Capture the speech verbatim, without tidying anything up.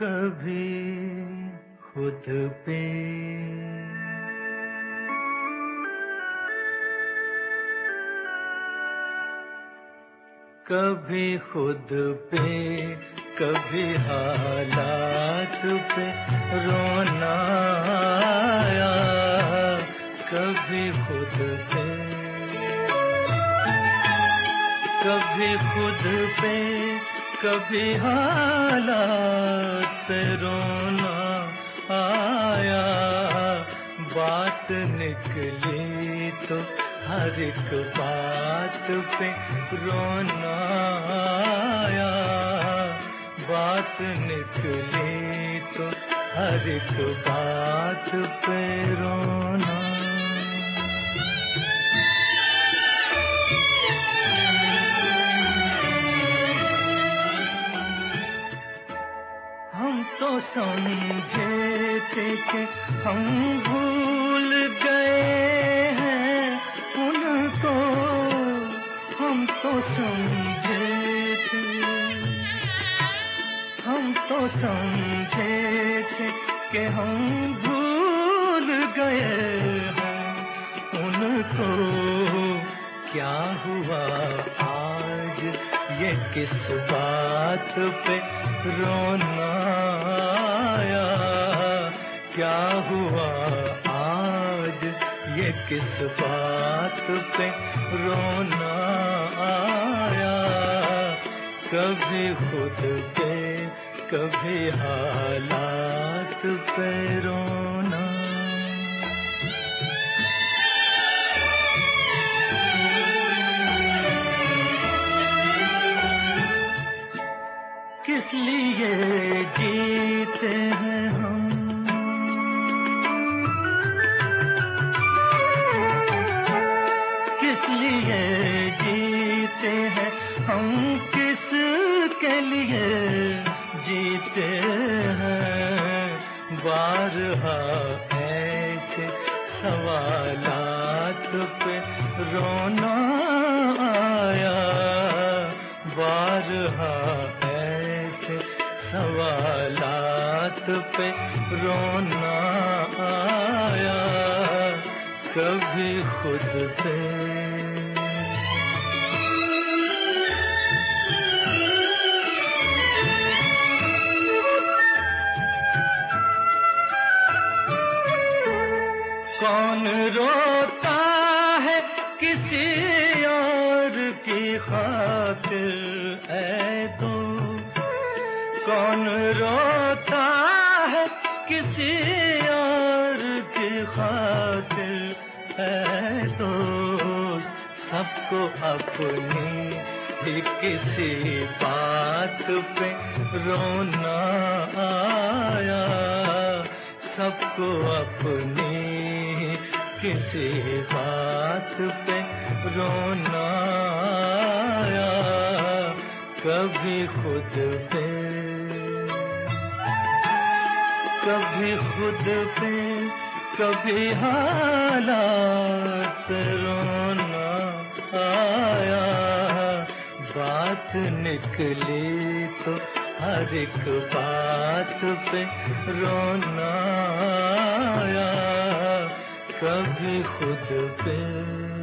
कभी खुद पे कभी खुद पे कभी हालात पे रोना आया, कभी खुद पे कभी खुद पे कभी हालात पे रोना आया। बात निकली तो हर एक बात पे रोना आया। बात निकली तो हर एक बात पे रोना। हम तो समझे थे कि हम भूल गए हैं उनको, हम तो समझे थे हम तो समझे थे कि हम भूल गए हैं उनको। क्या हुआ आज ये किस बात पे रोना आया? क्या हुआ आज ये किस बात पे रोना आया? कभी खुद पे कभी हालात पे रोना। किस लिए जीते हैं हम, किस लिए जीते हैं हम, किस के लिए जीते हैं? बारहा ऐसे सवालात पे रोना आया। बारहा ऐसे सवालात पे रोना आया। कभी खुद पे कौन रोता है किसी और की खातिर है तो, कौन रोता है किसी और की खातिर है तो। सबको अपनी ही किसी बात पे रोना आया। सबको अपनी किसी बात पे रोना आया। कभी खुद पे कभी खुद पे कभी हालात पे रोना आया। बात निकली तो हर एक बात पे रोना आया। कभी खुद पे